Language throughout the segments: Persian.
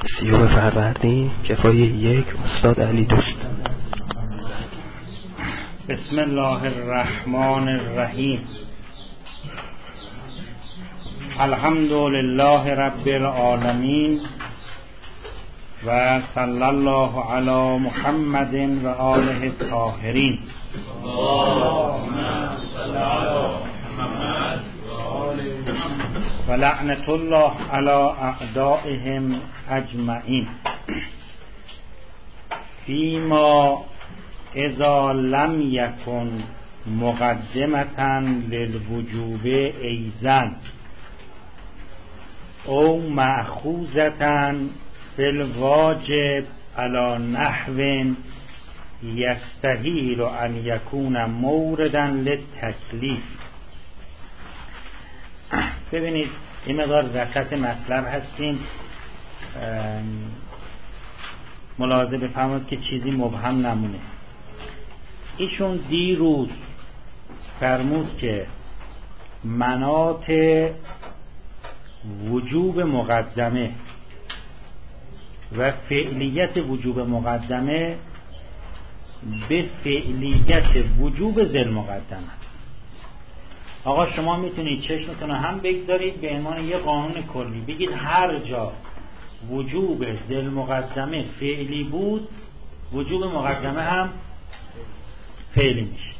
30 فروردین کفایه 1 استاد علی دوست. بسم الله الرحمن الرحیم. الحمد لله رب العالمین و صلی الله علی محمد و آله الطاهرین. اللهم صل علی محمد و لعنت الله علی اعدائهم اجمعین. فیما اذا لم یکن مقدمة للوجوب ایزن او مأخوذة فی الواجب علی نحو یستحیل ان یکون موردا للتکلیف. ببینید این مقدار وسط مطلب هستیم، ملاحظه بفرمایید که چیزی مبهم نمونه. ایشون دیروز فرمود که مناط وجوب مقدمه و فعلیت وجوب مقدمه به فعلیت وجوب ذل مقدمه. آقا شما میتونید چشمتون هم بگذارید به عنوان یه قانون کلی، بگید هر جا وجوب ذل مقدمه فعلی بود وجوب مقدمه هم فعلی میشه،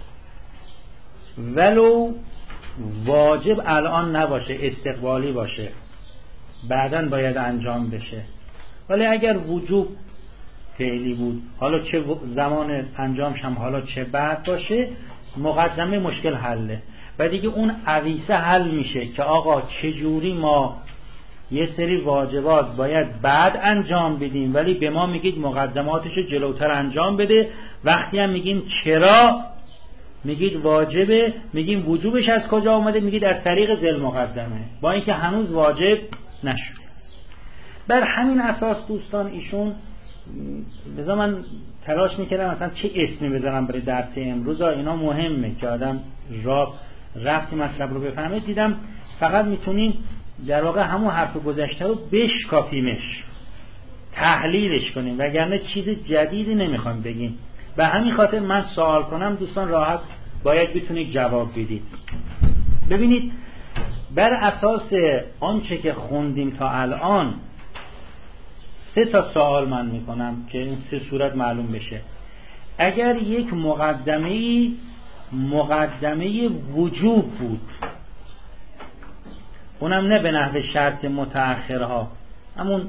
ولو واجب الان نباشه، استقبالی باشه، بعداً باید انجام بشه. ولی اگر وجوب فعلی بود، حالا چه زمان انجامش هم حالا چه بعد باشه، مقدمه مشکل حله. و دیگه اون عویسه حل میشه که آقا چجوری ما یه سری واجبات باید بعد انجام بدیم ولی به ما میگید مقدماتشو جلوتر انجام بده، وقتی هم میگیم چرا میگید واجبه، میگیم وجوبش از کجا اومده، میگید از طریق ذل مقدمه، با اینکه هنوز واجب نشده. بر همین اساس دوستان ایشون بذار من تلاش میکردم مثلا چه اسمی بذارم برای درس امروز، اینا مهمه که آدم رفت مطلب رو بفهمه. دیدم فقط میتونین در واقع همون حرف گذشته رو بشکافیمش، تحلیلش کنیم، وگرنه چیز جدیدی نمیخوام بگیم. به همین خاطر من سوال کنم دوستان راحت باید بتونید جواب بدید. ببینید بر اساس آنچه که خوندیم تا الان 3 تا سوال من میکنم که این 3 صورت معلوم بشه. اگر یک مقدمه وجوب بود، اونم نه به نحو شرط متأخرها، همون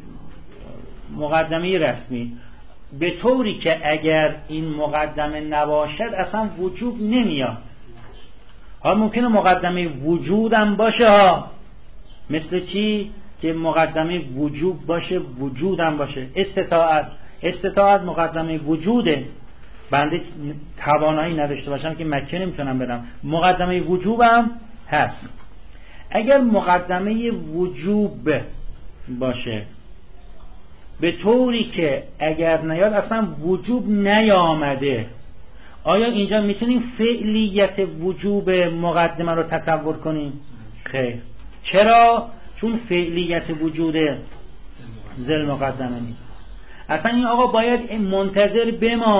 مقدمه رسمی، به طوری که اگر این مقدمه نباشد اصلا وجوب نمیاد. ها ممکنه مقدمه وجودم باشه ها، مثل چی؟ که مقدمه وجوب باشه وجودم باشه. استطاعت مقدمه وجوده، بنده توانایی نداشته باشم که مکه نمیتونم بدم، مقدمه وجوبم هست. اگر مقدمه وجوب باشه به طوری که اگر نیاد اصلا وجوب نیامده، آیا اینجا میتونیم فعلیت وجوب مقدمه رو تصور کنیم؟ خیر. چرا؟ چون فعلیت وجود ذل مقدمه نیست. اصلا این آقا باید منتظر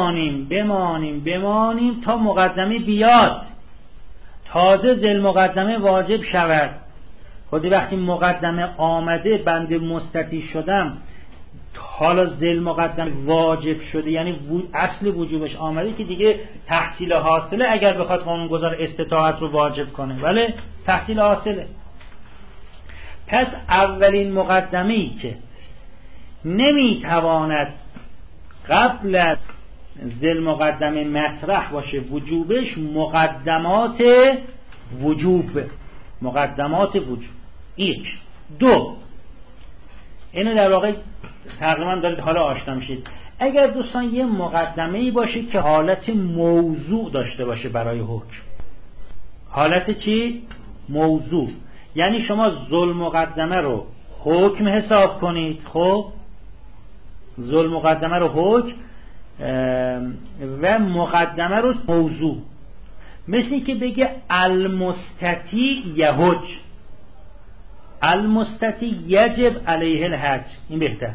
بمانیم تا مقدمه بیاد، تازه ذل مقدمه واجب شود. خودی وقتی مقدمه آمده بنده مستطیع شدم، حالا ذل مقدمه واجب شده، یعنی اصل وجوبش آمده که دیگه تحصیل حاصله. اگر بخواد قانونگذار استطاعت رو واجب کنه، ولی تحصیل حاصله. پس اولین مقدمه‌ای که نمیتواند قبل از ذل مقدمه مطرح باشه وجوبش مقدمات وجوب. یک. 2 اینو در واقع تقریبا دارید حالا آشنا میشید. اگر دوستان یه مقدمه‌ای باشه که حالت موضوع داشته باشه برای حکم، حالت چی؟ موضوع. یعنی شما ذل مقدمه رو حکم حساب کنید، خب ذل مقدمه رو حکم و مقدمه رو موضوع. مثل که بگه المستطیع یحج، المستطیع یجب علیه الحج، این بهتر.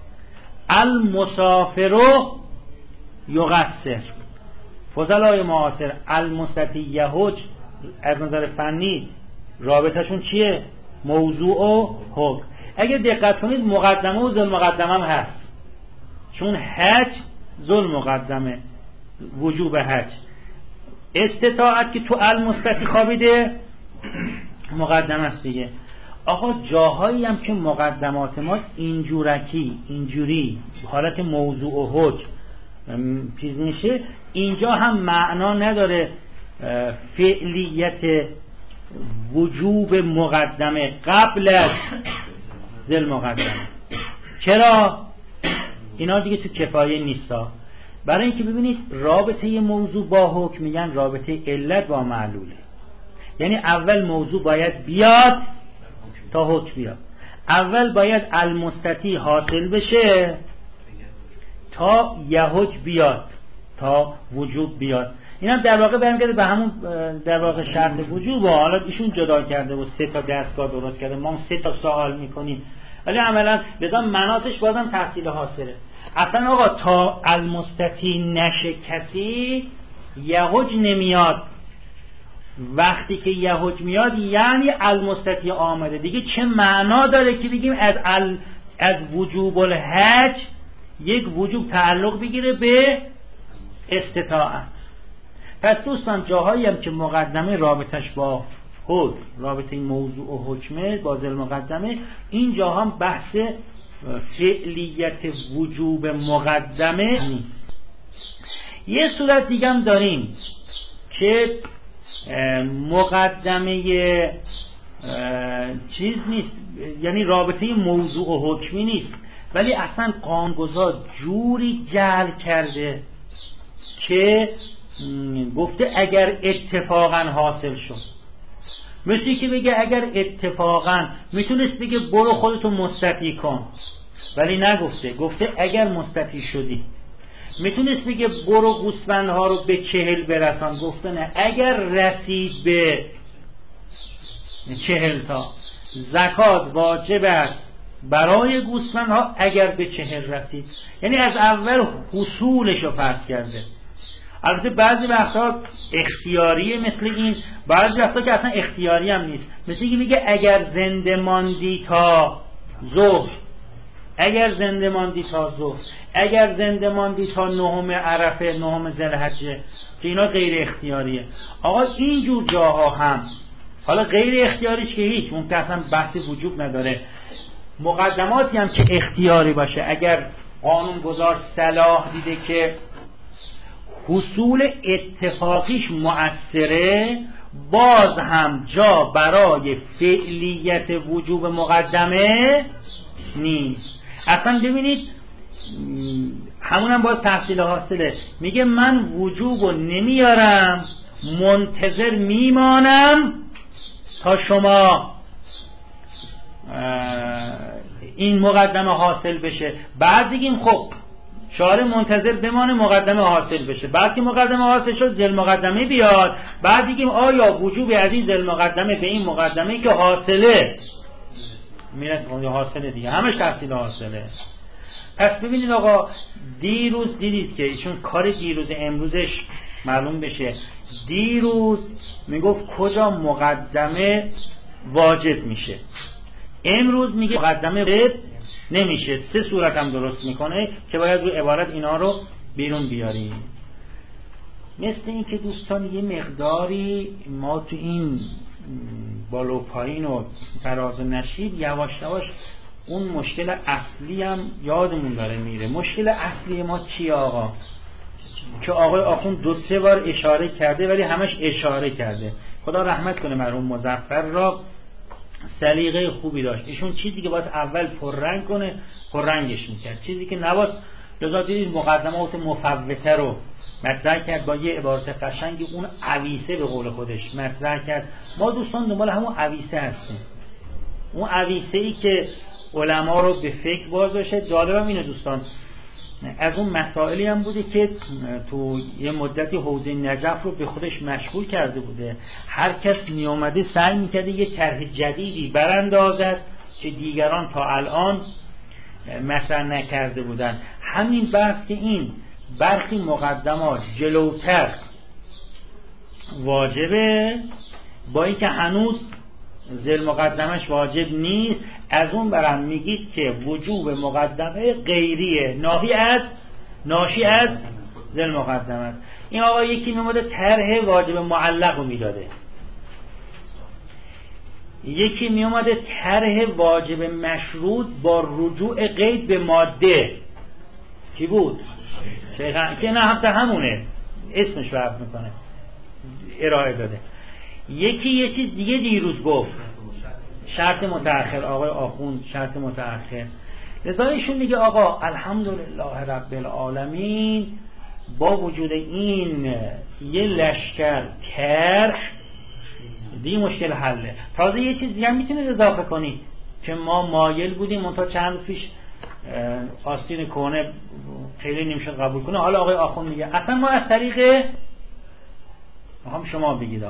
المسافر یقصر. فضلای معاصر المستطیع یحج از نظر فنی رابطشون چیه؟ موضوع و حکم. اگه دقت کنید مقدمه و ذل مقدمه هم هست، چون حج ذل مقدمه، وجوب حج. استطاعت که تو المستطیع خوابیده مقدمه است دیگه. آقا جاهایی هم که مقدمات ما اینجوری حالت موضوع و حکم چیز میشه، اینجا هم معنا نداره فعلیت وجوب مقدمه قبل از ذل مقدمه. چرا؟ اینا دیگه تو کفایه نیستا. برای اینکه ببینید رابطه موضوع با حکم میگن رابطه علت با معلوله، یعنی اول موضوع باید بیاد تا حکم بیاد. اول باید المستطیع حاصل بشه تا یحج بیاد، تا وجوب بیاد. این هم در واقع برمیگرده به همون در واقع شرط وجوب. حالا ایشون جدا کرده و 3 تا دستگاه درست کرده، ما هم 3 تا سوال میکنیم، ولی عملا لذا مناطش بازم تحصیل حاصله. اصلا آقا تا المستطیع نشه کسی یحج نمیاد. وقتی که یحج میاد یعنی المستطیع آمده دیگه. چه معنا داره که بگیم از وجوب الحج یک وجوب تعلق بگیره به استطاعت؟ پس دوستان جاهایی هم که مقدمه رابطش با حکم، رابطه موضوع و حکمه با ذل مقدمه، این جاها هم بحث فعلیت وجوب مقدمه نیست. یه صورت دیگه هم داریم که مقدمه چیز نیست، یعنی رابطه موضوع و حکمی نیست، ولی اصلا قانونگذار جوری جعل کرده که گفته اگر اتفاقا حاصل شد. مثلی که بگه اگر اتفاقا میتونست بگه برو خودتو مستطیع کن، ولی نگفته، گفته اگر مستطیع شدی. میتونست بگه برو گوسفندها رو به 40 برسان، گفته نه اگر رسید به 40 تا. زکات واجب است برای گوسفندها اگر به 40 رسید، یعنی از اول حصولش رو فرض کرده. البته بعضی وقتا اختیاریه مثل این، بعضی وقتا که اصلا اختیاری هم نیست، مثل اینکه میگه اگر زنده ماندی تا ظهر، اگر زنده ماندی تا ظهر، اگر زنده ماندی تا 9 عرفه 9 ذوالحجه، که اینا غیر اختیاریه. آقا اینجور جاها هم حالا غیر اختیاریش که هیچ، ممکن اصلا بحث وجوب نداره. مقدماتی هم که اختیاری باشه، اگر قانون گذار صلاح دیده که حصول اتفاقیش مؤثره، باز هم جا برای فعلیت وجوب مقدمه نیست. اصلا ببینید همون هم باز تحصیل حاصله. میگه من وجوبو نمیارم، منتظر میمانم تا شما این مقدمه حاصل بشه. بعد بگیم خب شارع منتظر بمانه مقدمه حاصل بشه، بعد که مقدمه حاصل شد ذل مقدمه بیاد، بعد بگیم آیا وجوب از این ذل مقدمه به این مقدمه که حاصله میرسه حاصله دیگه، همش تحصیل حاصله. پس ببینید آقا دیروز دیدید که ایشون کار دیروز امروزش معلوم بشه. دیروز میگفت کجا مقدمه واجب میشه، امروز میگه مقدمه واجب نمیشه. 3 صورت هم درست میکنه که باید رو عبارت اینا رو بیرون بیاریم. مثل این که دوستان یه مقداری ما تو این بالا و پایین و فراز و نشیب یواش یواش اون مشکل اصلی هم یادمون داره میره. مشکل اصلی ما چیه آقا؟ که آقای آخوند 2-3 بار اشاره کرده، ولی همش اشاره کرده. خدا رحمت کنه مرحوم مظفر را، سلیقه خوبی داشت. ایشون چیزی که باید اول پررنگ کنه پررنگش میکرد، چیزی که نباید لذا دیدید مقدمات مفوته رو مطرح کرد با یه عبارت قشنگی، اون عویسه به قول خودش مطرح کرد. ما دوستان دنبال همون عویسه هستیم، اون عویسه ای که علما رو به فکر باز باشه. جالبم اینه دوستان از اون مسائلی هم بوده که تو یه مدتی حوزه نجف رو به خودش مشغول کرده بوده. هر کس می اومده سعی میکرده یه طرح جدیدی براندازد که دیگران تا الان مطرح نکرده بودن. همین بحث که این برخی مقدمات جلوتر واجبه، با اینکه هنوز ذیل مقدمش واجب نیست، از اون برم میگید که وجوب مقدمه غیریه، ناشی از ذیل مقدمه است. این آقا یکی میموده طرح واجب معلق رو میداده، یکی میومده طرح واجب مشروط با رجوع قید به ماده. کی بود؟ که نه حتی همونه، اسمش فرق میکنه، ارائه داده. یکی یه چیز دیگه دیروز گفت، شرط متأخر. آقای آخوند شرط متأخر، لذا ایشون میگه آقا الحمدلله رب العالمین با وجود این یه لشکر طرح دیگه مشکل حله. تازه یه چیز دیگه هم میتونید اضافه کنید که ما مایل بودیم اون تا چند روز پیش آستین کهنه خیلی نمیشه قبول کنه. حالا آقای آخوند میگه اصلا ما از طریق هم شما بگید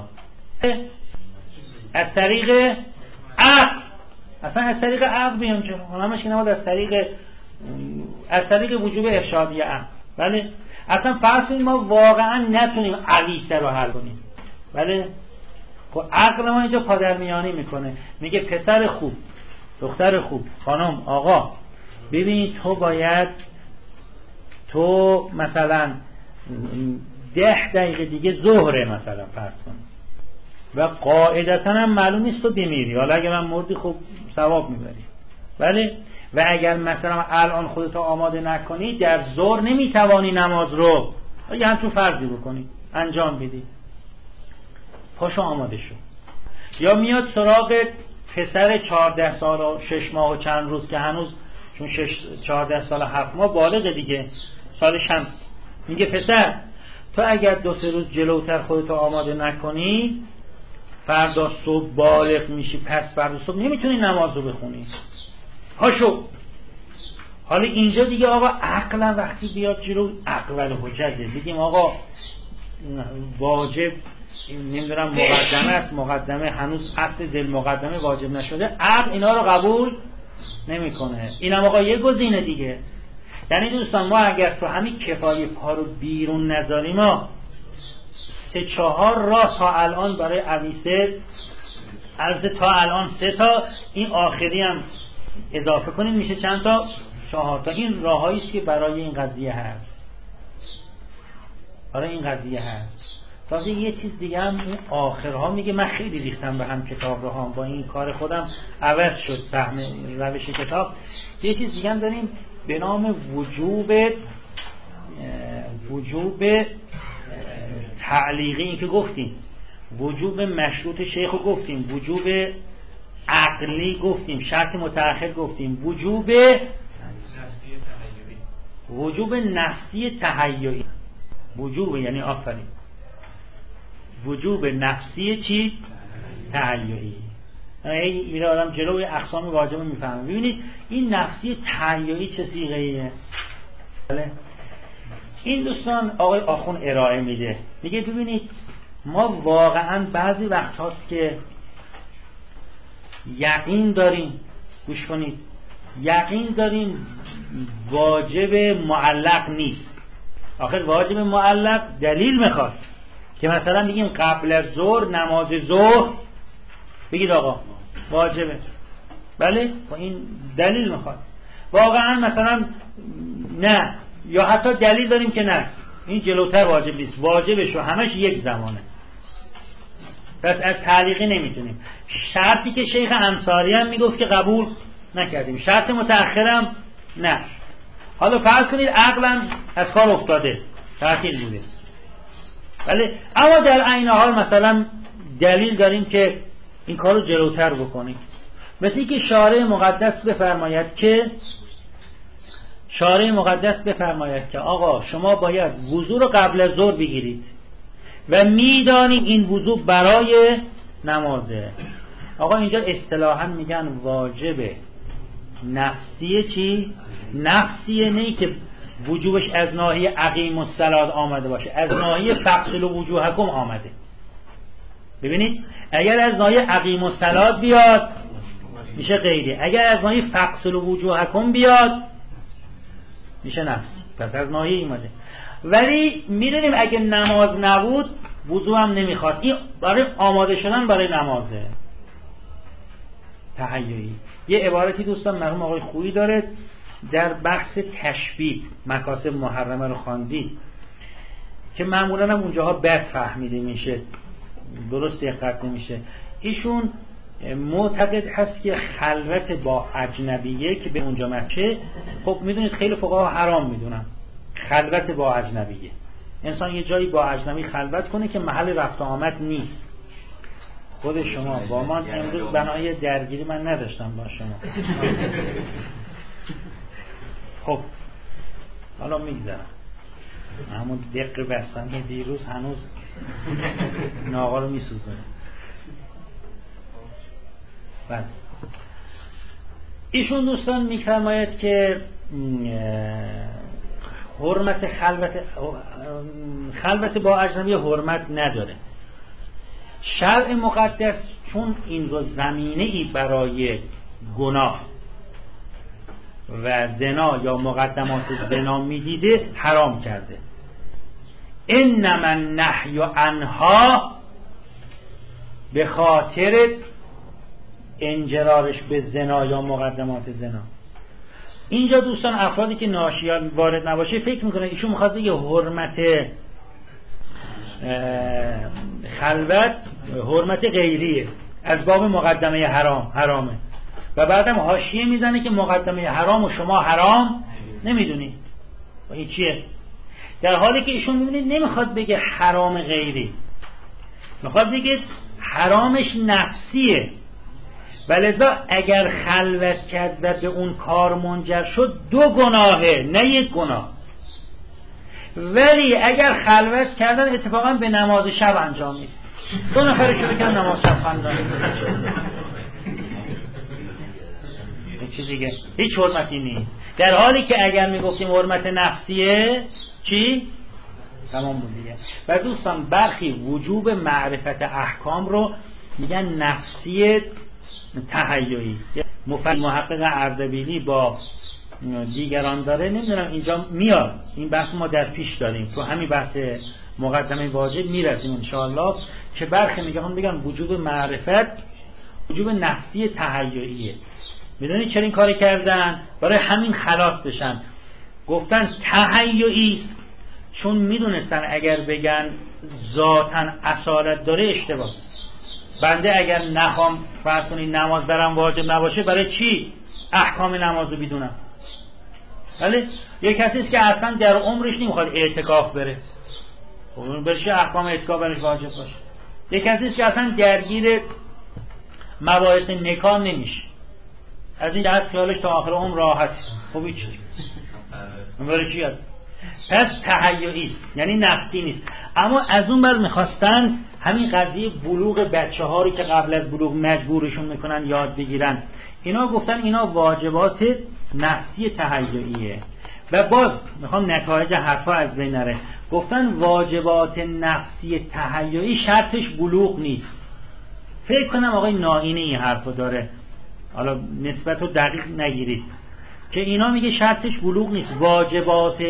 از طریق عقل، اصلا از طریق عقل بیان چه همش که نباید از طریق وجوب ارشادی عقل. بله اصلا فرض کنیم ما واقعا نتونیم عویسه رو حل کنیم، بله خب عقل ما اینجا پادرمیانی میکنه، میگه پسر خوب، دختر خوب، خانم، آقا ببین تو مثلا 10 دقیقه دیگه ظهره مثلا فرض کن و قاعدتا هم معلوم نیست تو بمیری، حالا اگه من مردی خب ثواب میبری، بله. و اگر مثلا الان خودتو آماده نکنی در ظهر نمیتوانی نماز رو یه همچون فرضی بکنی انجام بدی، پاشو آماده شو. یا میاد سراغ پسر 14 سال و 6 ماه و چند روز که هنوز چون 14 سال و 7 ماه بالغه دیگه، سال شمس، میگه پسر تو اگر 2-3 روز جلوتر خودتو آماده نکنی فردا صبح بالغ میشی، پس فردا صبح نمیتونی نماز رو بخونی، پاشو. حالا اینجا دیگه آقا عقلا وقتی بیاد جلو عقل حجته، بگیم آقا واجب نمیدونم مقدمه است، مقدمه هنوز اصل ذیل مقدمه واجب نشده، عقل اینا رو قبول نمیکنه. اینم آقا یه گزینه دیگه. یعنی دوستان ما اگر تو همین کفایه پا رو بیرون نذاریم، ما 3-4 راه تا الان برای عویسه عرض تا الان 3 تا، این آخری هم اضافه کنیم میشه چند تا؟ 4 تا. این راهایی است که برای این قضیه هست، برای این قضیه هست. تازه یه چیز دیگه هم این آخرها میگه، من خیلی ریختم به هم کتاب رو هم، با این کار خودم عوض شد فهم روش کتاب. یه چیز دیگه هم داریم به نام وجوب تعلیقی، این که گفتیم وجوب مشروط شیخ رو گفتیم، وجوب عقلی گفتیم، شرط متأخر گفتیم، وجوب نفسی تهیعی، وجوب یعنی آفرین وجوب نفسی چی؟ تهیعی. این آدم جلوی اقسام واجب میفهمه. ببینید این نفسی تهیعی چه صیغه‌ایه. این دوستان آقای آخوند ارائه میده، میگه ببینید ما واقعا بعضی وقت هاست که یقین داریم، گوش کنید، یقین داریم واجب معلق نیست. آخر واجب معلق دلیل میخواد که مثلا بگیم قبل از ظهر نماز ظهر بگید آقا واجبه، بله با این دلیل میخواد. واقعا مثلا نه، یا حتی دلیل داریم که نه این جلوتر واجب نیست، واجبش و همش یک زمانه، پس از تعلیقی نمیتونیم. شرطی که شیخ انصاری هم میگفت که قبول نکردیم، شرط متأخرم نه. حالا فرض کنید عقلا از کار افتاده، تأخیر بوده، بله، اما در عین حال مثلا دلیل داریم که این کار رو جلوتر بکنیم. مثل اینکه شارع مقدس بفرماید که آقا شما باید وضو رو قبل از ظهر بگیرید و میدانید این وضو برای نمازه. آقا اینجا اصطلاحاً میگن واجب نفسیه. چی؟ نفسیه، نه که وجوبش از ناحیه اقیم الصلاة آمده باشه، از ناحیه فاغسلوا وجوهکم آمده. ببینید اگر از ناحیه اقیم الصلاة بیاد میشه غیری، اگر از ناحیه فاغسلوا وجوهکم بیاد میشه نفسی. پس از ناحیه ایماده. ولی میدونیم اگه نماز نبود وضو هم نمیخواست. این برای آماده شدن برای نمازه تهیئی. یه عبارتی دوستان مرحوم آقای خویی داره در بحث تشبیه مکاسب محرمه رو خواندید که معمولا هم اونجاها بد فهمیده میشه، درست دقت نمیشه. ایشون معتقد هست که خلوت با اجنبیه که به اونجا مچه، خب میدونید خیلی فقها حرام میدونن خلوت با اجنبیه. انسان یه جایی با اجنبی خلوت کنه که محل رفت آمد نیست. خود شما با من امروز بنای درگیری من نداشتم با شما. خب حالا میگذارم همون دقیق بستن دیروز هنوز ناغا رو میسوزونه. بله ایشون دوستان میفرماید که حرمت خلوت با اجنبی حرمت نداره. شرع مقدس چون این رو زمینه‌ای برای گناه و زنا یا مقدمات زنا میدیده حرام کرده. انما النهی عنها به خاطر انجرارش به زنا یا مقدمات زنا. اینجا دوستان افرادی که ناشیان وارد نباشه فکر میکنه ایشون میخواد بگه حرمت خلوت حرمت غیریه از باب مقدمه حرامه و بعدم حاشیه میزنه که مقدمه حرام و شما حرام نمیدونید و این چیه، در حالی که ایشون میبینید نمیخواد بگه حرام غیری، میخواد بگه حرامش نفسیه. ولذا اگر خلوت کرد و به اون کار منجر شد 2 گناهه نه 1 گناه. ولی اگر خلوت کردن اتفاقا به نماز شب انجام میده، 2 نفر شروع کردن نماز شب خواندن، چیز دیگه هیچ حرمتی نیست. در حالی که اگر میگفتیم حرمت نفسیه چی؟ تمام بود دیگه. و دوستان برخی وجوب معرفت احکام رو میگن نفسی تهیئی. محقق اردبیلی با دیگران داره، نمیدونم اینجا میاد این بحث ما در پیش داریم تو همین بحث مقدمه واجب میرسیم انشاءالله که برخی میگن وجوب معرفت وجوب نفسی تهیئیه. میدونید چرا این کار کردن؟ برای همین خلاص بشن. گفتن تهیئی چون میدونستن اگر بگن ذاتن اصالت داره اشتباه. بنده اگر نخوام فرض کنید نماز برم واجب نباشه برای چی احکام نمازو بدونم؟ ولی یک کسی است که اصلا در عمرش نمیخواد اعتکاف بره، خب برشه احکام اعتکاف برش واجب باشه. یک کسی است که اصلا درگیر مباحث نکاح نمیشه، از این جهت خیالش تا آخر عمر راحت. خب هیچ برای چی؟ پس تهیئی یعنی نفسی نیست. اما از اون بر میخواستن همین قضیه بلوغ بچه ها رو که قبل از بلوغ مجبورشون میکنن یاد بگیرن، اینا گفتن اینا واجبات نفسی تهیئیه. و باز میخوام نتایج حرفا از بین نره، گفتن واجبات نفسی تهیئی شرطش بلوغ نیست. فکر کنم آقای نائینی این حرفو داره، حالا نسبت رو دقیق نگیرید، که اینا میگه شرطش بلوغ نیست. واجبات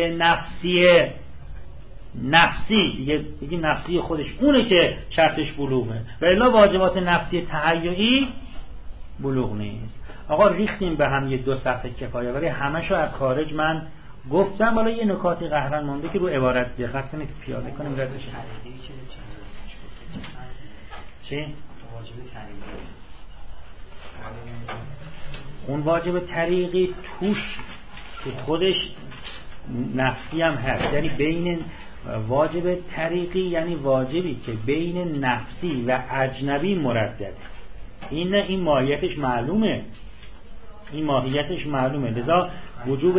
نفسی دیگه بگیم نفسی خودش اونه که شرطش بلوغه، و الا واجبات نفسی تهیئی بلوغ نیست. آقا ریختیم به هم 1-2 صفحه کفایه، ولی همشو از خارج من گفتم. حالا یه نکاتی قهرن مونده که رو عبارت دقت کنید پیاده کنیم ردش. چی؟ اون واجب طریقی توش تو خودش نفسی هم هست، یعنی بین واجب طریقی یعنی واجبی که بین نفسی و اجنبی مردده. این ماهیتش معلومه. لذا وجوب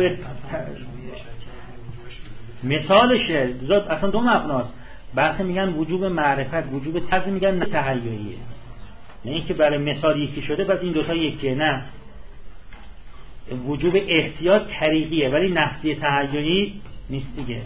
مثالشه اصلا 2 مبناست. برخی میگن وجوب معرفت، وجوب تز میگن تهیئیه، نه اینکه برای مثال یکی شده بس این دوتا یکیه. نه وجوب احتیاط طریقیه ولی نفسی تهیئی نیست دیگه.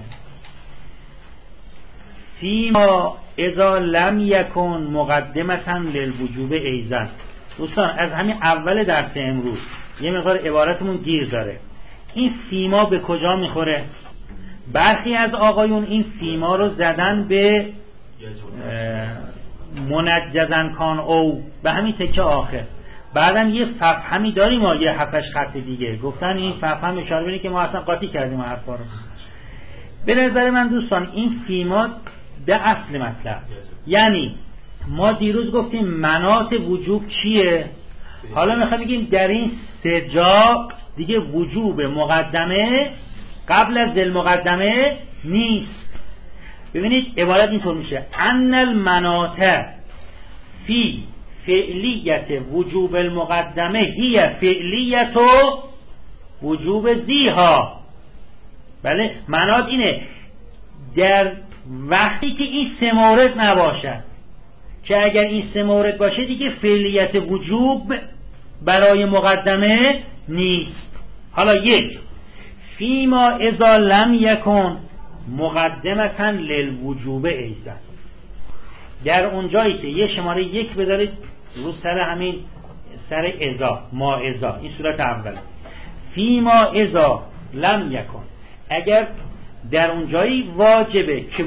فیما اذا لم یکن مقدمتا للوجوب ایزن. دوستان از همین اول درس امروز یه مقدار عبارتمون گیر داره. این فیما به کجا میخوره؟ برخی از آقایون این فیما رو زدن به منجزن کان او به همین تکه آخر. بعدم یه ففهمی داریم ما یه 7-8 خط دیگه گفتن این ففهم اشاره بینه که ما اصلا قاطی کردیم حرفا رو. به نظر من دوستان این فیما به اصل مطلب، یعنی ما دیروز گفتیم مناط وجوب چیه، حالا میخوایم بگیم در این سه جا دیگه وجوب مقدمه قبل از ذل مقدمه نیست. ببینید عبارت اینطور میشه: ان المناط فی فعلیت وجوب المقدمه هی فعلیت وجوب زیها. بله مناط اینه در وقتی که این سه مورد نباشه، که اگر این سه مورد باشه دیگه فعلیت وجوب برای مقدمه نیست. حالا یک فیما اذا لم یکن مقدمتا للوجوب ایزن، در اون جایی که یه شماره یک بذارید رو سر همین سر ازا ما ازا، این صورت اوله. فیما ازا لم یکن، اگر در اون جایی واجبه که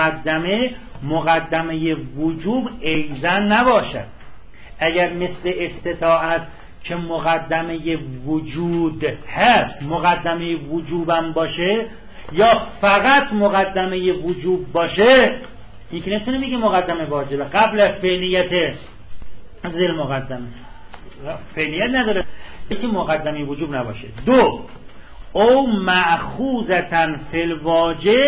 مقدمه وجوب ایزن نباشد. اگر مثل استطاعت که مقدمه وجود هست مقدمه وجوبم باشه یا فقط مقدمه وجوب باشه، این که نمیتونه میگه مقدمه واجبه قبل از فعلیت ذل مقدمه، فعلیت نداره، یکی مقدمه وجوب نباشه. دو او مأخوذتن فی الواجب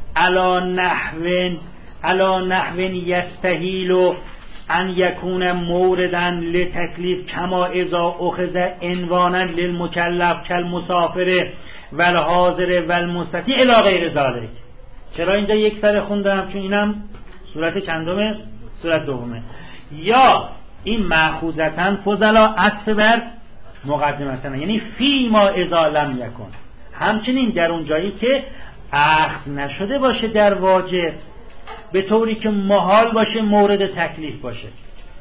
علی نحو یستحیل ان یکون موردن لتکلیف کما اذا اخذ عنوانا للمکلف کالمسافر والحاضر والمستطیع الی غیر ذلک. چرا اینجا یک سر خوندم؟ چون اینم صورت چندمه؟ صورت دومه. یا این مأخوذتن فضلا عطف بر مقدمتن، یعنی فی ما اذا لم یکن، همچنین در اون جایی که اخذ نشده باشه در واجب به طوری که محال باشه مورد تکلیف باشه.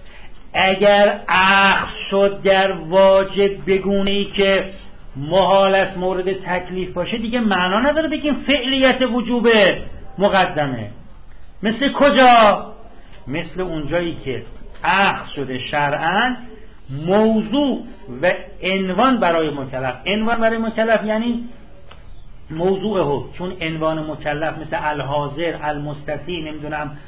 اگر اخذ شد در واجب بگونه‌ای که محال است مورد تکلیف باشه دیگه معنا نداره بگیم فعلیت وجوب مقدمه. مثل کجا؟ مثل اون جایی که اخذ شده شرعاً موضوع و عنوان برای مکلف. عنوان برای مکلف یعنی موضوع حکم، چون عنوان مکلف مثل الحاضر، المستطیع، نمیدونم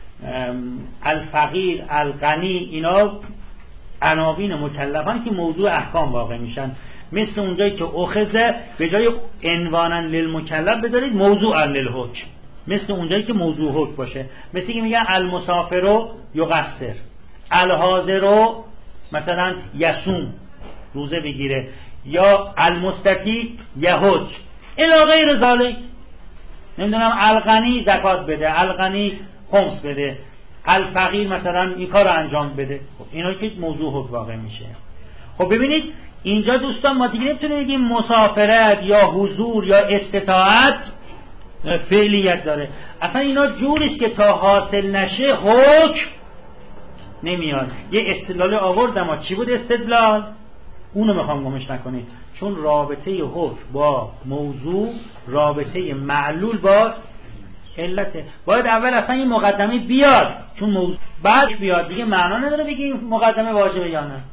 الفقیر، الغنی، اینا عناوین مکلفان که موضوع احکام واقع میشن. مثل اونجایی که اخذ به جای عنوانا للمکلف بذارید موضوعا للحکم، مثل اونجایی که موضوع حکم باشه. مثل که میگن المسافر یقصر، الحاضر مثلا یصوم روزه بگیره، یا المستطیع یحج الی غیر ذلک. نمیدونم الغنی زکات بده، الغنی خمس بده، الفقیر مثلا این کار رو انجام بده. خب اینا که موضوع حکم واقع میشه. خب ببینید اینجا دوستان ما دیگه نمیتونیم بگیم مسافرت یا حضور یا استطاعت فعلیت داره. اصلا اینا جوریست که تا حاصل نشه حکم نمیاد. یه استدلال آوردم، اما چی بود استدلال؟ اونو میخوام گمش نکنید، چون رابطه حکم با موضوع رابطه معلول با علته. باید اول اصلا این مقدمه بیاد، چون موضوع بعد بیاد دیگه معنا نداره بگیم مقدمه واجبه یا نه.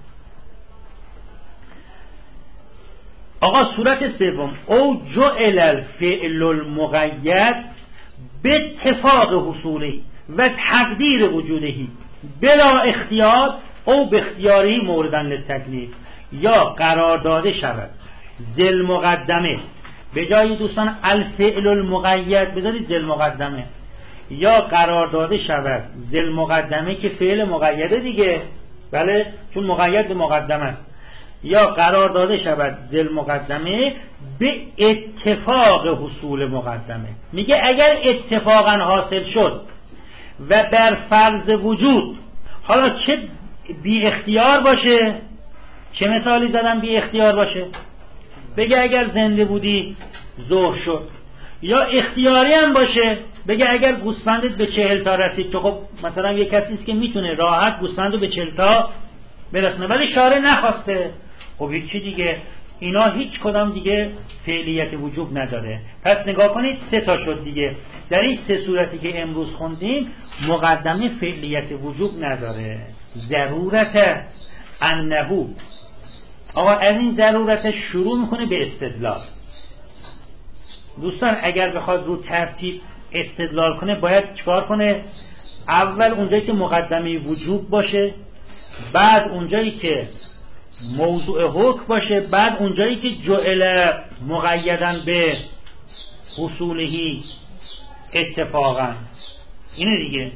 آقا صورت سوم او جعل الفعل المقید باتفاق حصولی و تقدیر وجودهی بلا اختیار او به اختیاری موردن للتکلیف، یا قرار داده شود ذل مقدمه به جای دوستان الفعل المقید بذارید ذل مقدمه، یا قرار داده شود ذل مقدمه که فعل مقیده دیگه، بله چون مقید به مقدمه است، یا قرار داده شود ذل مقدمه به اتفاق حصول مقدمه. میگه اگر اتفاقا حاصل شد و بر فرض وجود، حالا چه بی اختیار باشه، چه مثالی زدن بی اختیار باشه؟ بگه اگر زنده بودی ظهر شد، یا اختیاری هم باشه بگه اگر گوسفندت به 40 تا رسید، که خب مثلا یک کسی است که میتونه راحت گوسفند رو به 40 تا برسونه ولی شارع نخواسته، خب هیچی دیگه، اینا هیچ کدام دیگه فعلیت وجوب نداره. پس نگاه کنید 3 تا شد دیگه. در این 3 صورتی که امروز خوندیم مقدمه فعلیت وجوب نداره. ضرورت انهو، آقا از این ضرورت شروع میکنه به استدلال. دوستان اگر بخواد رو ترتیب استدلال کنه باید چکار کنه؟ اول اونجایی که مقدمه وجوب باشه، بعد اونجایی که موضوع حکم باشه، بعد اونجایی که جعل مقیدن به حصولهی اتفاقا. اینه دیگه.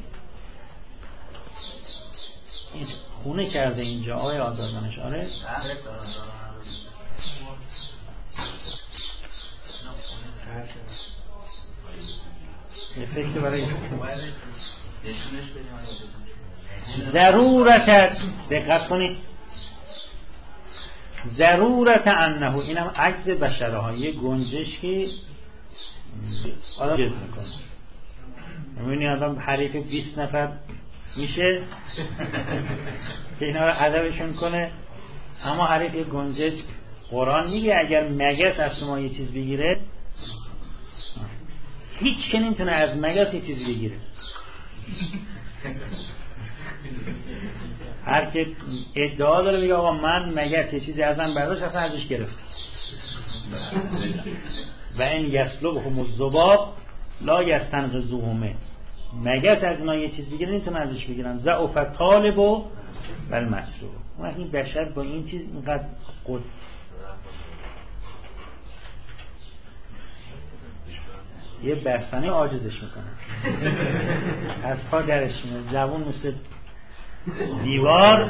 این خونه کرده اینجا آقای آزادانش. آره افکت برای ضرورت، دقت کنید، ضرورت انه، اینم عجز بشره ها، یه گنجشکی آدم جز میکنه. نمیدونی آدم حریف 20 نفر میشه که اینا رو عدبشون کنه، اما حریف یه گنجشک. قرآن میگه اگر مگس از شما یه چیز بگیره، هیچ که نمیتونه از مگس یه چیز بگیره. هر که ادعا داره بگه آقا من مگس یه چیزی ازم برداشت، اصلا ازش گرفت. و این یسلبهم الذباب لا یستنقذوه، مگس از اینا یه چیز بگیره نمیتونه ازش بگیرن. ضعف الطالب و المطلوب. این بشر با این چیز اینقدر قد یه بستنی عاجزش میکنه، از پا درش میاد، زبون مثل دیوار.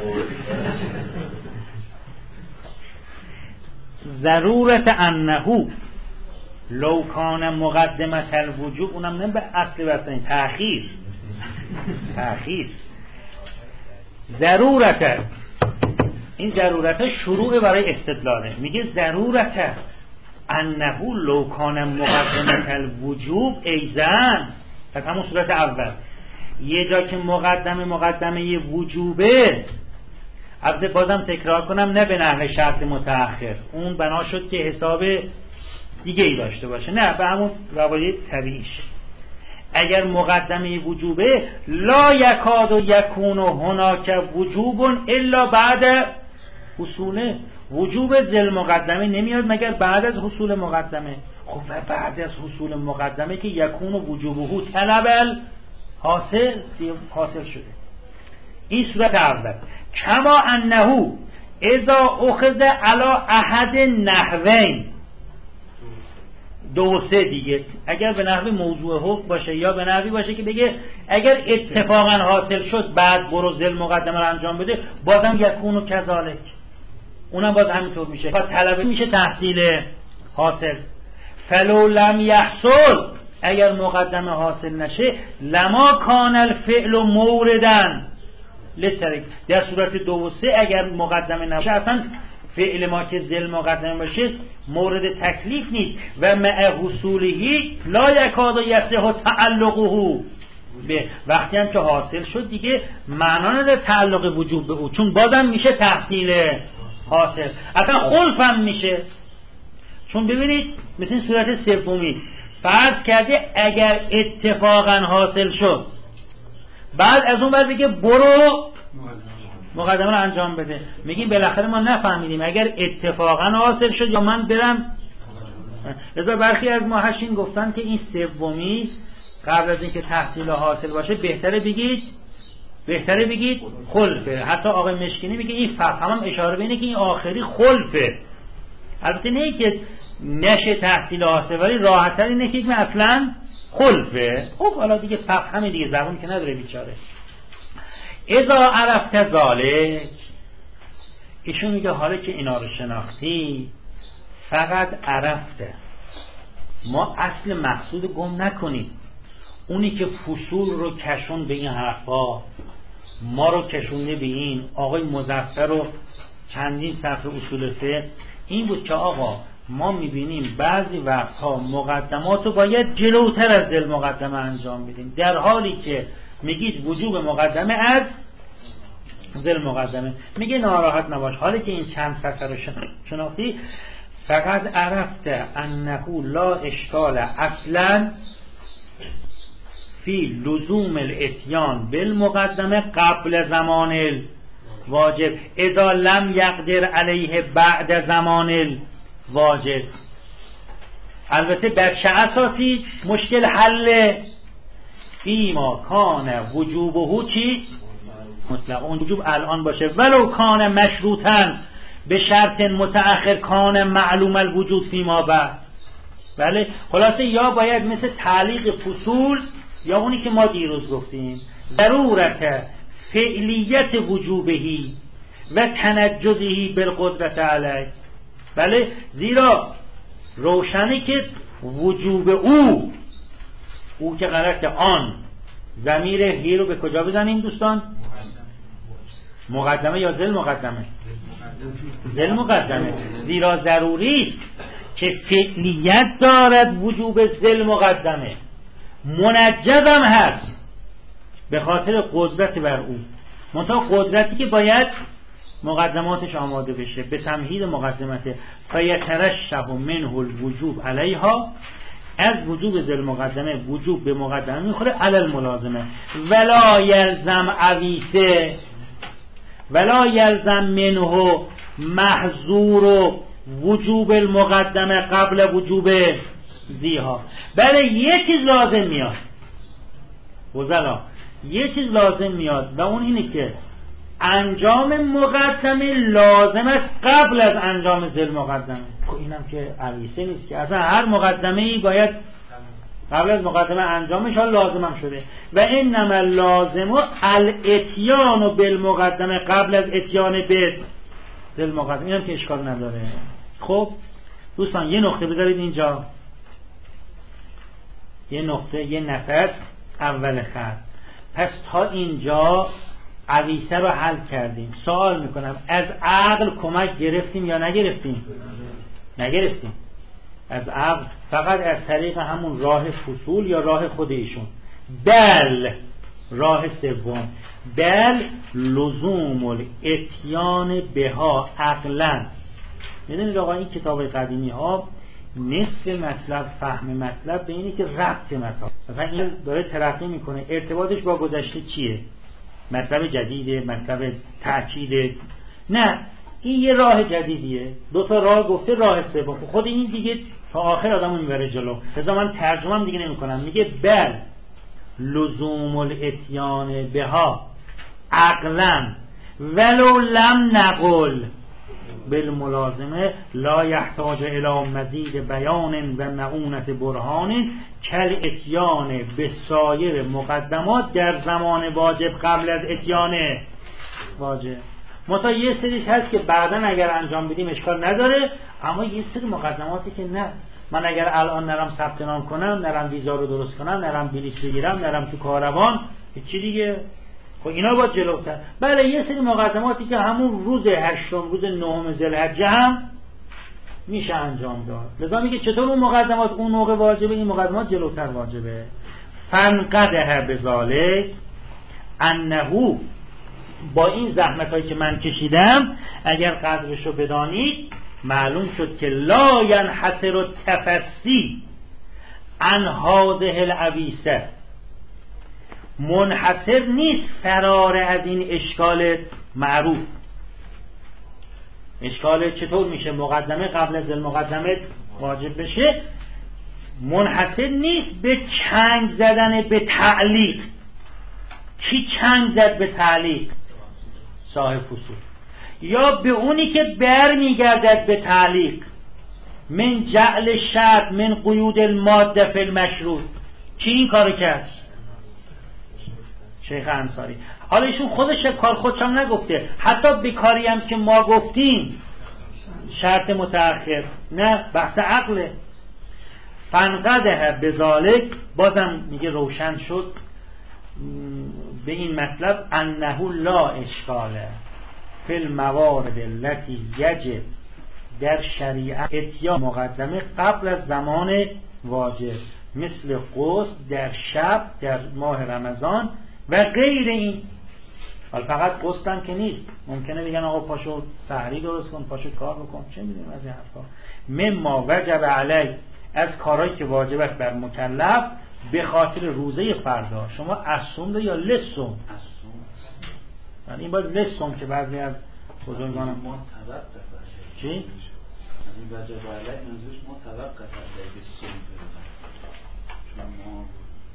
ضرورت انهو لو کان مقدمت الوجوب، اونم نه به اصل بستنی، تأخیر. ضرورت، این ضرورت شروع برای استدلاله. میگه ضرورت انهو لو کان مقدمت الوجوب ایزن، پس همون صورت اول یه جا که مقدمه وجوبه، البته بازم تکرار کنم نه به نحو شرط متأخر، اون بنا شد که حساب دیگه ای داشته باشه، نه به همون روایت طبیعیش. اگر مقدمه وجوبه لا یکاد و یکون هناک وجوب الا بعد حصوله، وجوب ذل مقدمه نمیاد مگر بعد از حصول مقدمه. خب بعد از حصول مقدمه که یکون وجوبه طلب حاصل شده. این صورت اول. کما انه اذا اخذ علی احد نحوین، 2 و 3 دیگه، اگر به نحوی موضوع حکم باشه یا به نحوی باشه که بگه اگر اتفاقا حاصل شد بعد برو ذل مقدمه رو انجام بده، بازم یکون و کذالک، اونم باز همینطور میشه، پس طلبه میشه تحصیل حاصل. فلو لم یحصل، اگر مقدمه حاصل نشه، لما کان الفعل موردن للترک، در صورت 2 و 3 اگر مقدمه نباشه اصلا فعل ما که ذل مقدمه باشه مورد تکلیف نیست. و مع حصوله لا یکاد یصح تعلقه به، وقتی هم که حاصل شد دیگه معنا نداره تعلق وجوب به او، چون بازم میشه تحصیل حاصل، اصلا خلف هم میشه. چون ببینید مثل این صورت سومی فرض کرده اگر اتفاقا حاصل شد، بعد از اون بعد بگه برو مقدمه رو انجام بده، میگیم بالاخره ما نفهمیدیم اگر اتفاقا حاصل شد یا من برم. لذا برخی از محشین گفتن که این سومی قبل از اینکه تحصیل حاصل باشه بهتره بگید خلفه. حتی آقای مشکینی میگه این فهم اشاره بینه که این آخری خلفه. البته نه که نشه تحصیل حاصل، ولی راحت‌تر اینه که اصلا خلفه. خب حالا دیگه فهم دیگه، زبون که نداره بیچاره. اذا عرفت ذالک، ایشون میگه حالا که اینا رو شناختی، فقط عرفته، ما اصل مقصود گم نکنیم. اونی که فصول رو کشون به این حرفا، ما رو کشونده به این، آقای مظفر رو چندین صفحه اصول فقه این بود که آقا ما میبینیم بعضی وقتها مقدمات رو باید جلوتر از ذل مقدمه انجام بدیم، در حالی که میگید وجوب مقدمه از ذل مقدمه. میگه ناراحت نباش، حالی که این چند فصل رو شناختی، فقط عرفت انه لا اشکال اصلا فی لزوم الاتیان بالمقدمه قبل زمان الواجب اذا لم یقدر علیه بعد زمان الواجب. البته بر چه اساسی مشکل حل؟ فیما کان وجوبه چیست؟ مطلق. اون وجوب الان باشه ولو کان مشروطا به شرط متأخر کان معلوم الوجود فیما بعد. بله خلاصه یا باید مثل تعلیق فصول یا اونی که ما دیروز گفتیم ضرورت فعلیت وجوبهی و تنجزهی بالقدرت علیه. بله زیرا روشنی که وجوب او که غلط آن ضمیر هی رو به کجا بزنیم دوستان؟ مقدمه یا ذل مقدمه؟ ذل مقدمه. زیرا ضروری است که فعلیت دارد وجوب ذل مقدمه، منجزم هست به خاطر قدرت بر او، منتها قدرتی که باید مقدماتش آماده بشه به تمهید مقدمته. فیترشح منه الوجوب علیها، از وجوب ذل مقدمه وجوب به مقدمه میخوره علی الملازمه. ولا یلزم عویسه ولا یلزم منه محظور وجوب المقدمه قبل وجوب زیها. بله یه چیز لازم میاد وزلا، یه چیز لازم میاد و اون اینه که انجام مقدمه لازم است قبل از انجام ذل مقدمه. اینم که عویسه نیست که اصلا هر مقدمه ای باید قبل از مقدمه انجامش ها لازم هم شده. و انما لازم الاتیان بالمقدمه قبل از اتیان ذل مقدمه. اینم که اشکال نداره. خب دوستان یه نقطه بذارید اینجا، یه نقطه، یه نفس اول خط. پس تا اینجا عویسه رو حل کردیم. سوال میکنم از عقل کمک گرفتیم یا نگرفتیم؟ نگرفتیم. از عقل فقط از طریق همون راه فصول یا راه خود ایشون. بل راه سوم، بل لزوم الاتیان بها عقلا. میدونید آقا این کتاب قدیمی ها نصف مطلب فهم مطلب به اینه که ربط مطلب، مثلا این داره ترقی میکنه ارتباطش با گذشته چیه، مطلب جدیده، مطلب تأکیده. نه این یه راه جدیدیه، دو تا راه گفته، راه سوم خود این دیگه تا آخر آدمو میبره جلو. لذا من ترجمه‌ام دیگه نمی‌کنم، میگه بل لزوم الاتیان بها عقلا ولو لم نقل بالملازمه لا یحتاج الی مزید بیان و معونت برهان کل اتیان به سایر مقدمات در زمان واجب قبل از اتیان واجب. متا یه سریش هست که بعداً اگر انجام بدیم اشکال نداره، اما یه سری مقدماتی که نه، من اگر الان نرم ثبت نام کنم، نرم ویزا رو درست کنم، نرم بلیط بگیرم، نرم تو کاروان، چی دیگه؟ خب اینا با جلوتر. بله یه سری مقدماتی که همون روز 8 روز 9 ذوالحجه هم میشه انجام داد. لذا میگه چطور اون مقدمات اون موقع واجبه، این مقدمات جلوتر واجبه. فنقده بذالک انه، با این زحمتایی که من کشیدم اگر قدرشو بدانید معلوم شد که لا ینحصر التفصی عن هذه العویسه، منحصر نیست فرار از این اشکال معروف. اشکال چطور میشه مقدمه قبل از المقدمه واجب بشه، منحصر نیست به چنگ زدن به تعلیق. کی چنگ زد به تعلیق؟ صاحب فصول. یا به اونی که بر میگردد به تعلیق، من جعل شرط من قیود الماده فی المشروط. کی این کارو کرد؟ شیخ انصاری. حالا ایشون خودش کار خودشم نگفته، حتی بیکاری هم که ما گفتیم شرط متأخر، نه بحث عقله. فنقده بذالک، بازم میگه روشن شد به این مطلب انه لا اشکاله فی الموارد التي یجب در شریعت اتیان مقدمه قبل از زمان واجب، مثل غسل در شب در ماه رمضان و غیر این. حالا فقط غسل هم که نیست، ممکنه بگن آقا پاشو سحری درست کن، پاشو کار بکن، چه میدونم از این حرفا. مما وجب علی، از کارهایی که واجب است بر مکلف به خاطر روزه فردا. شما اصوم یا لسوم؟ اصوم. این باید لسوم که بعضی از بزرگانم ما طبق قطعه چی؟ این وجب علی منظورش ما طبق قطعه به سوم برزن.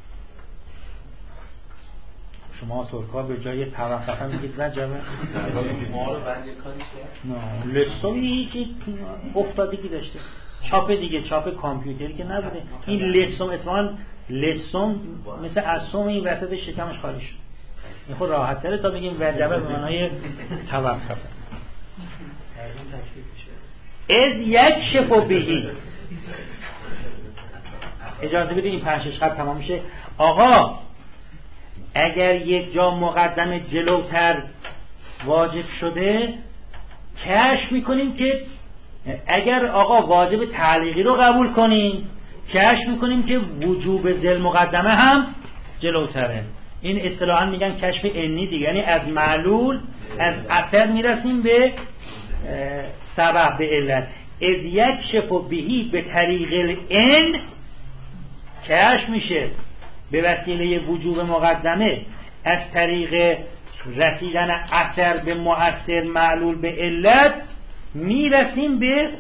شما ترکا به جای توقفه میگید وجبه؟ ما رو بعد یک کاری کرد؟ نه لسومی یکی افتادگی داشته، چاپ دیگه، چاپ کامپیوتری که نبوده. این لسوم اتفاقا لسوم مثل اسوم این وسط شکمش خالی شد. این خود راحت تره تا بگیم وجبه به معنای توقفه. از یک شفو بهی، اجازه بده این 5-6 خط تمام میشه. آقا اگر یک جا مقدم جلوتر واجب شده، کشف میکنیم که اگر آقا واجب تعلیقی رو قبول کنیم، کشف میکنیم که وجوب ذل مقدمه هم جلوتره. این اصطلاحاً میگن کشف عنی دیگه، یعنی از معلول از اثر میرسیم به سبب، به علت. از یک شفو بهی به طریق الان، کشف میشه به وسیله وجوب مقدمه از طریق رسیدن اثر به مؤثر معلول به علت، میرسیم به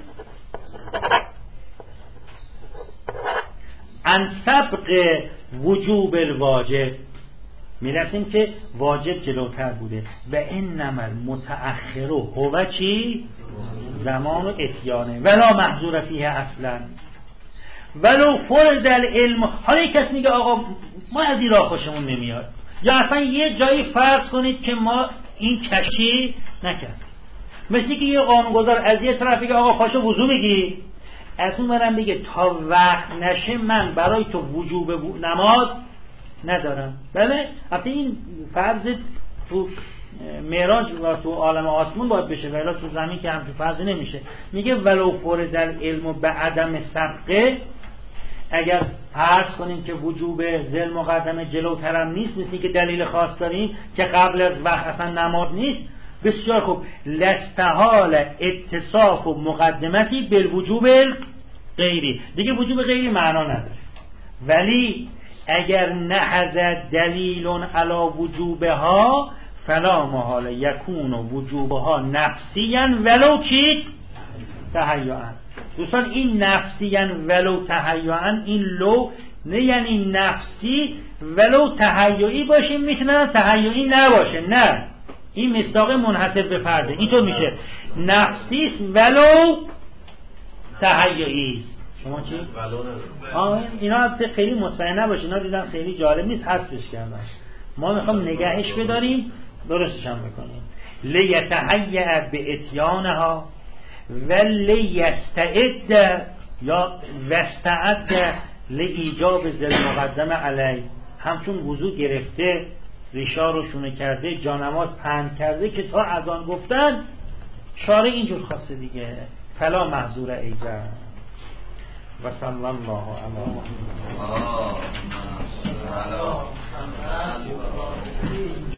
ان سبق وجوب الواجب، میرسیم که واجب جلوتر بوده. و انما المتأخر هو چی؟ زمان و اتیانه ولا محظور فیه اصلا ولو فرض العلم. حالا یک کس میگه آقا ما از این راه خوشمون نمیاد، یا اصلا یه جایی فرض کنید که ما این کشی نکرد، مثل که یه قانونگذار از یه طرف بگه آقا پاشو وضو بگی، از اون برم بگه تا وقت نشه من برای تو وجوب نماز ندارم. بله البته این فرض تو معراج و تو عالم آسمون باید بشه، ولی تو زمین که همچون فرض نمیشه. میگه ولو فرض العلم به عدم سبقه، اگر فرض کنیم که وجوب ذل مقدمه جلوترم نیست، مثل که دلیل خاص داریم که قبل از وقت اصلا نماز نیست، بسیار خوب، لستحال اتصاف و مقدمتی بالوجوب غیری، دیگه وجوب غیری معنا نداره. ولی اگر نهض دلیل علی وجوبها فلا محال یکون وجوبها نفسیاً ولو چی؟ تهیعاً. دوستان این نفسیاً ولو تهیعاً، این لو نه یعنی نفسی ولو تهیعی باشه، میتونه تهیعی نباشه، نه این مصداق منحصر به فرده. اینطور میشه نفسیست ولو تهیعی است. شما چی؟ اینا خیلی مطمئن نباشه، اینا دیدم خیلی جالب نیست، حذفش کردن. ما میخوام نگهش بداریم، درستش هم بکنیم. لیتهیأ به اتیانها و لیستعد یا وستعد لایجاب ذل مقدم علی، همچون وضو گرفته، ریشا رو شونه کرده، جانماز پهن کرده که تا از آن گفتن شارع اینجور خواسته دیگه، فلا محظور ایجا. و صلی الله علی محمد.